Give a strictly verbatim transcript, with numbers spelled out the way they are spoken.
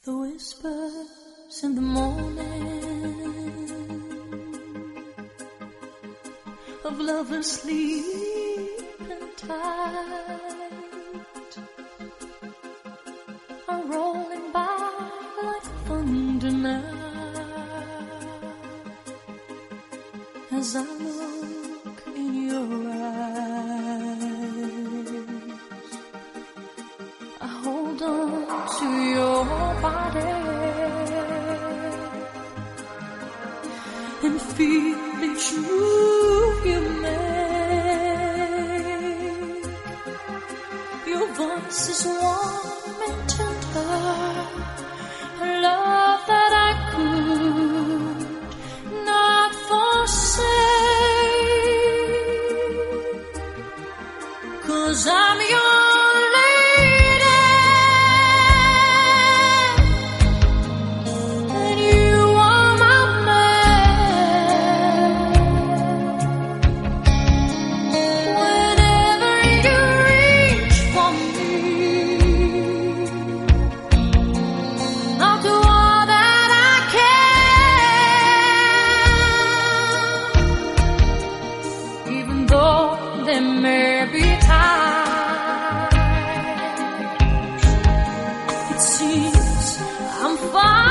The whispers in the morning of lovers sleeping tight are rolling by like thunder now as I look in your eyes. I hold on to your body and feel each move you make. Your voice is warm and tender, a love that I could not forsake, 'cause I'm your there may be times it seems I'm far